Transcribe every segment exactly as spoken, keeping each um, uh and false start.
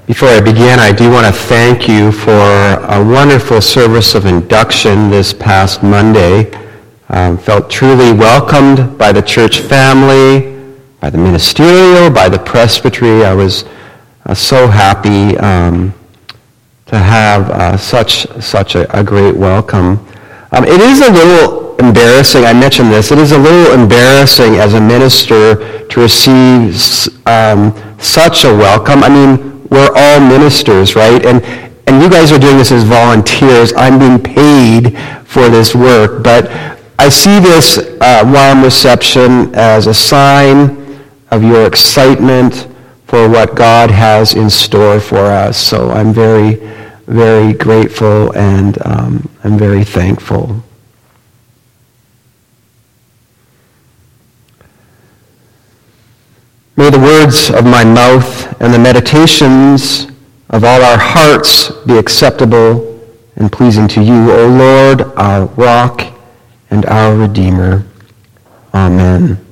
Before I begin, I do want to thank you for a wonderful service of induction this past Monday. Um, felt truly welcomed by the church family, by the ministerial, by the presbytery. I was uh, so happy um, to have uh, such such a, a great welcome. Um, it is a little embarrassing, I mentioned this, it is a little embarrassing as a minister to receive um, such a welcome. I mean, we're all ministers, right? And and you guys are doing this as volunteers. I'm being paid for this work. But I see this uh, warm reception as a sign of your excitement for what God has in store for us. So I'm very, very grateful and um, I'm very thankful. May the words of my mouth and the meditations of all our hearts be acceptable and pleasing to you, O Lord, our rock and our Redeemer. Amen.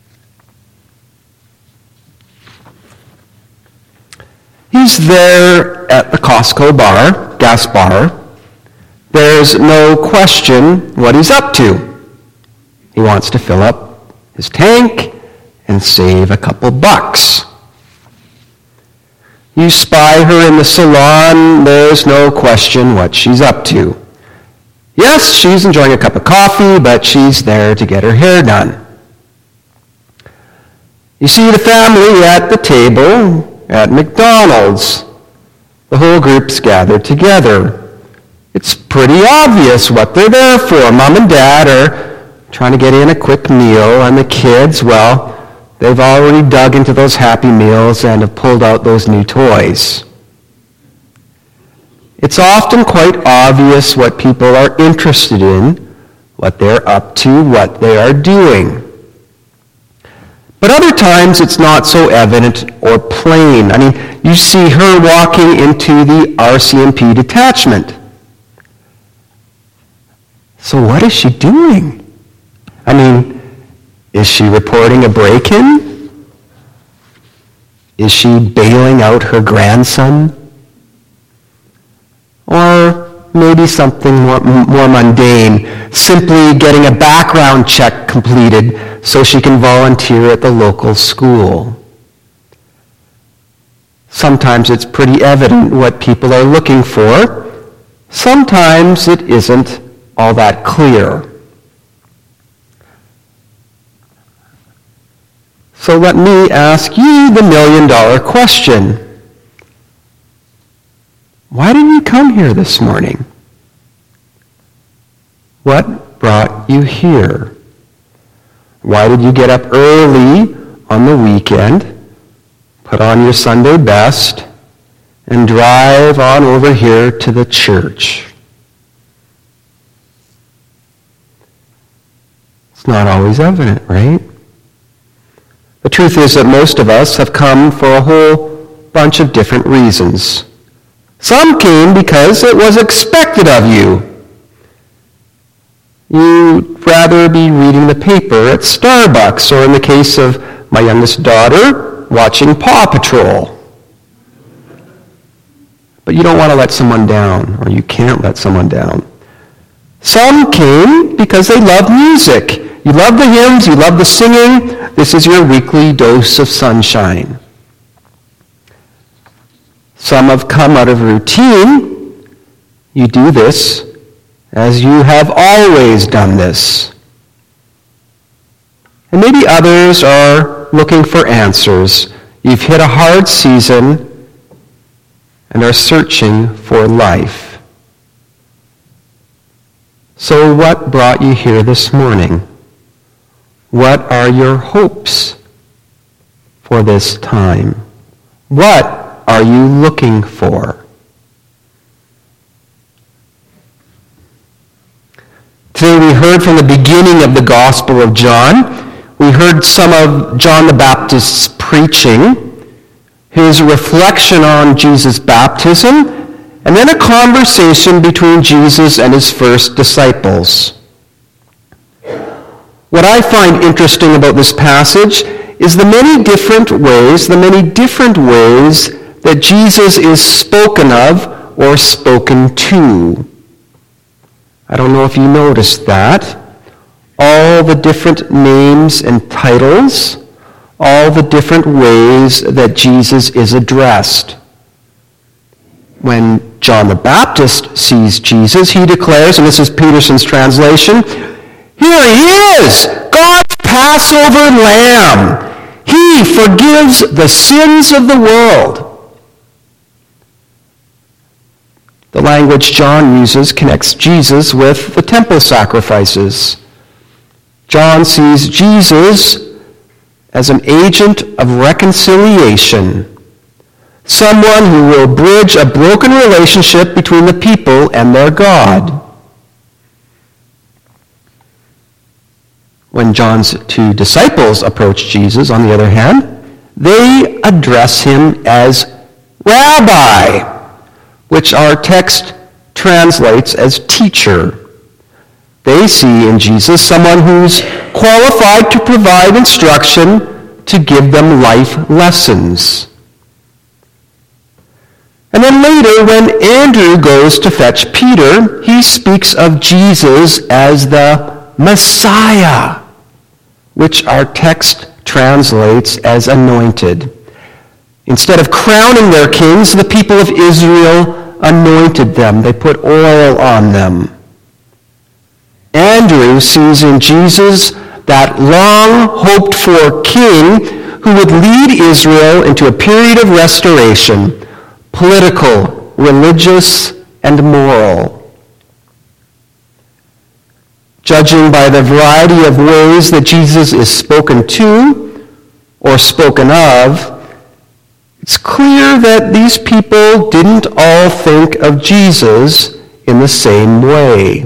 He's there at the Costco bar, gas bar. There's no question what he's up to. He wants to fill up his tank and save a couple bucks. You spy her in the salon, there's no question what she's up to. Yes, she's enjoying a cup of coffee, but she's there to get her hair done. You see the family at the table at McDonald's. The whole group's gathered together. It's pretty obvious what they're there for. Mom and Dad are trying to get in a quick meal, and the kids, well, they've already dug into those Happy Meals and have pulled out those new toys. It's often quite obvious what people are interested in, what they're up to, what they are doing. But other times it's not so evident or plain. I mean, you see her walking into the R C M P detachment. So what is she doing? I mean, is she reporting a break-in? Is she bailing out her grandson? Or maybe something more, more mundane, simply getting a background check completed so she can volunteer at the local school. Sometimes it's pretty evident what people are looking for. Sometimes it isn't all that clear. So let me ask you the million-dollar question. Why did you come here this morning? What brought you here? Why did you get up early on the weekend, put on your Sunday best, and drive on over here to the church? It's not always evident, right? The truth is that most of us have come for a whole bunch of different reasons. Some came because it was expected of you. You'd rather be reading the paper at Starbucks, or in the case of my youngest daughter, watching Paw Patrol. But you don't want to let someone down, or you can't let someone down. Some came because they love music. You love the hymns, you love the singing. This is your weekly dose of sunshine. Some have come out of routine. You do this as you have always done this. And maybe others are looking for answers. You've hit a hard season and are searching for life. So what brought you here this morning? What are your hopes for this time? What are you looking for? Today we heard from the beginning of the Gospel of John. We heard some of John the Baptist's preaching, his reflection on Jesus' baptism, and then a conversation between Jesus and his first disciples. What I find interesting about this passage is the many different ways, the many different ways that Jesus is spoken of or spoken to. I don't know if you noticed that. All the different names and titles, all the different ways that Jesus is addressed. When John the Baptist sees Jesus, he declares, and this is Peterson's translation, "Here he is, God's Passover lamb. He forgives the sins of the world." The language John uses connects Jesus with the temple sacrifices. John sees Jesus as an agent of reconciliation, someone who will bridge a broken relationship between the people and their God. When John's two disciples approach Jesus, on the other hand, they address him as Rabbi, which our text translates as teacher. They see in Jesus someone who's qualified to provide instruction, to give them life lessons. And then later, when Andrew goes to fetch Peter, he speaks of Jesus as the Messiah, which our text translates as anointed. Instead of crowning their kings, the people of Israel anointed them. They put oil on them. Andrew sees in Jesus that long-hoped-for king who would lead Israel into a period of restoration, political, religious, and moral. Judging by the variety of ways that Jesus is spoken to or spoken of, it's clear that these people didn't all think of Jesus in the same way.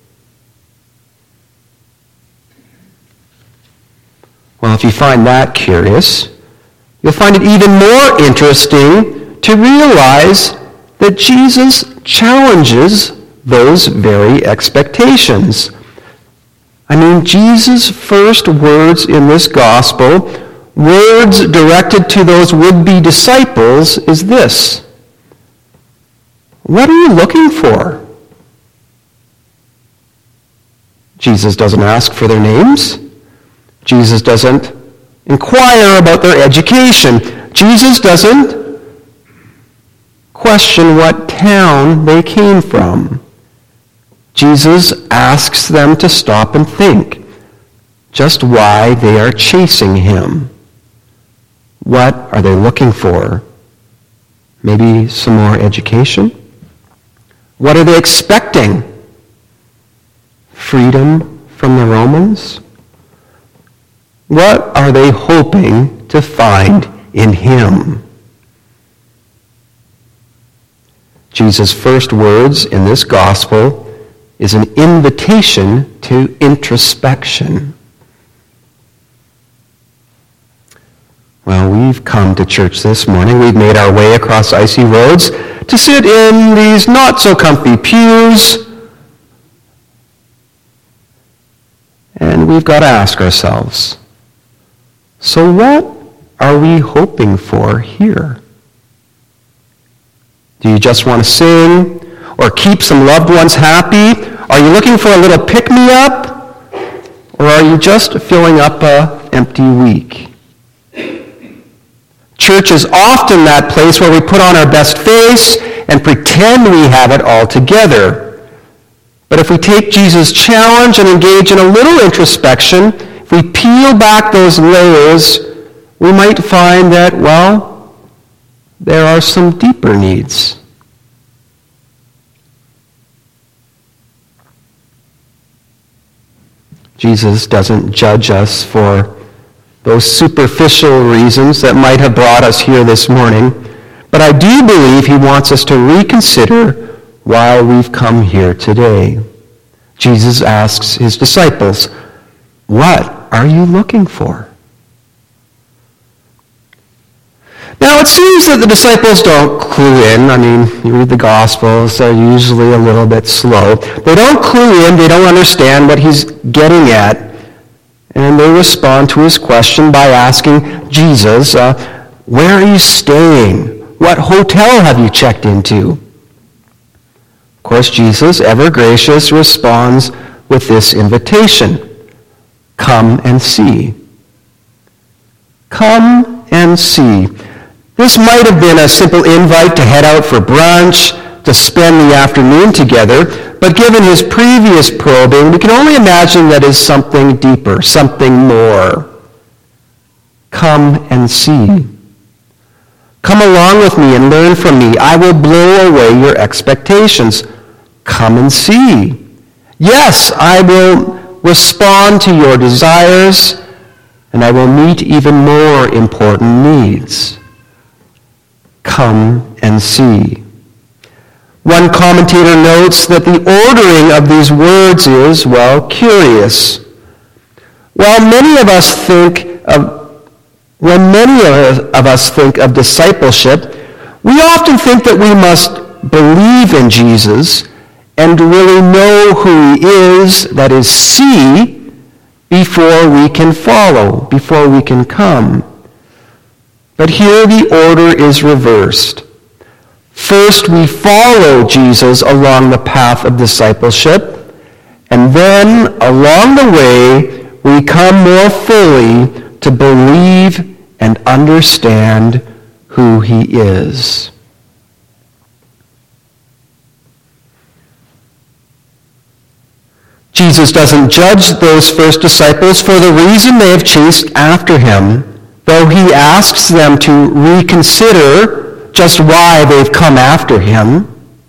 Well, if you find that curious, you'll find it even more interesting to realize that Jesus challenges those very expectations. I mean, Jesus' first words in this gospel, words directed to those would-be disciples, is this: "What are you looking for?" Jesus doesn't ask for their names. Jesus doesn't inquire about their education. Jesus doesn't question what town they came from. Jesus asks them to stop and think just why they are chasing him. What are they looking for? Maybe some more education? What are they expecting? Freedom from the Romans? What are they hoping to find in him? Jesus' first words in this gospel is an invitation to introspection. Well, we've come to church this morning. We've made our way across icy roads to sit in these not-so-comfy pews. And we've got to ask ourselves, so what are we hoping for here? Do you just want to sing or keep some loved ones happy? Are you looking for a little pick-me-up? Or are you just filling up an empty week? Church is often that place where we put on our best face and pretend we have it all together. But if we take Jesus' challenge and engage in a little introspection, if we peel back those layers, we might find that, well, there are some deeper needs. Jesus doesn't judge us for those superficial reasons that might have brought us here this morning, but I do believe he wants us to reconsider why we've come here today. Jesus asks his disciples, "What are you looking for?" Now, it seems that the disciples don't clue in. I mean, you read the Gospels, they're usually a little bit slow. They don't clue in, they don't understand what he's getting at. And they respond to his question by asking Jesus, uh, where are you staying? What hotel have you checked into? Of course, Jesus, ever gracious, responds with this invitation. Come and see. Come and see. This might have been a simple invite to head out for brunch, to spend the afternoon together, but given his previous probing, we can only imagine that is something deeper, something more. Come and see. Come along with me and learn from me. I will blow away your expectations. Come and see. Yes, I will respond to your desires, and I will meet even more important needs. Come and see. One commentator notes that the ordering of these words is, well, curious. While many of us think of, when many of us think of discipleship, we often think that we must believe in Jesus and really know who he is, that is, see, before we can follow, before we can come. But here the order is reversed. First, we follow Jesus along the path of discipleship, and then, along the way, we come more fully to believe and understand who he is. Jesus doesn't judge those first disciples for the reason they have chased after him, though he asks them to reconsider just why they've come after him.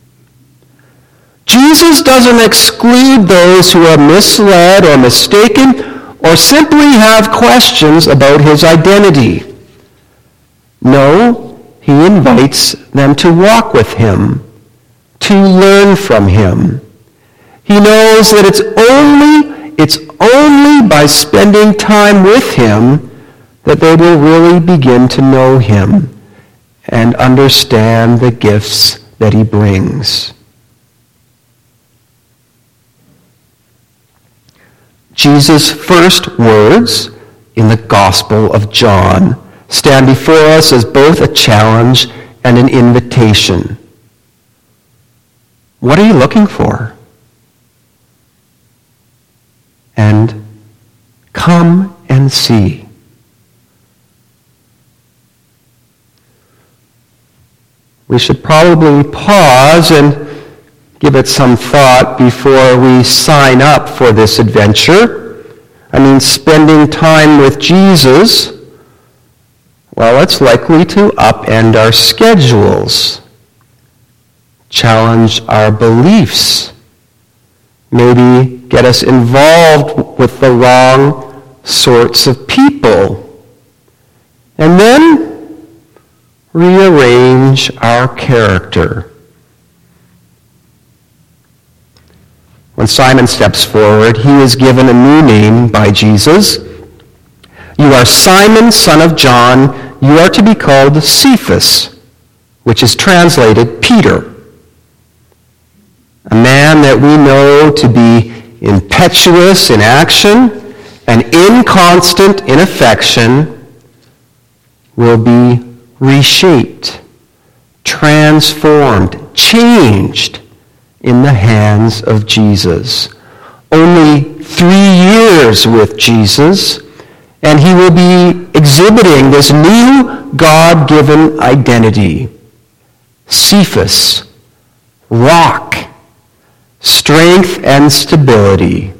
Jesus doesn't exclude those who are misled or mistaken or simply have questions about his identity. No, he invites them to walk with him, to learn from him. He knows that it's only, it's only by spending time with him that they will really begin to know him and understand the gifts that he brings. Jesus' first words in the Gospel of John stand before us as both a challenge and an invitation. What are you looking for? And come and see. We should probably pause and give it some thought before we sign up for this adventure. I mean, spending time with Jesus, well, it's likely to upend our schedules, challenge our beliefs, maybe get us involved with the wrong sorts of people, and then rearrange our character. When Simon steps forward, he is given a new name by Jesus. You are Simon, son of John. You are to be called Cephas, which is translated Peter. A man that we know to be impetuous in action and inconstant in affection will be reshaped, transformed, changed in the hands of Jesus. Only three years with Jesus, and he will be exhibiting this new God-given identity. Cephas, rock, strength and stability.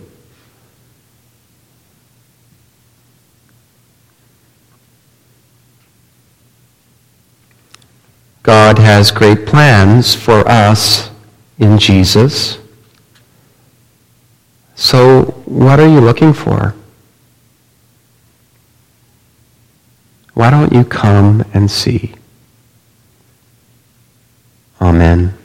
God has great plans for us in Jesus. So what are you looking for? Why don't you come and see? Amen.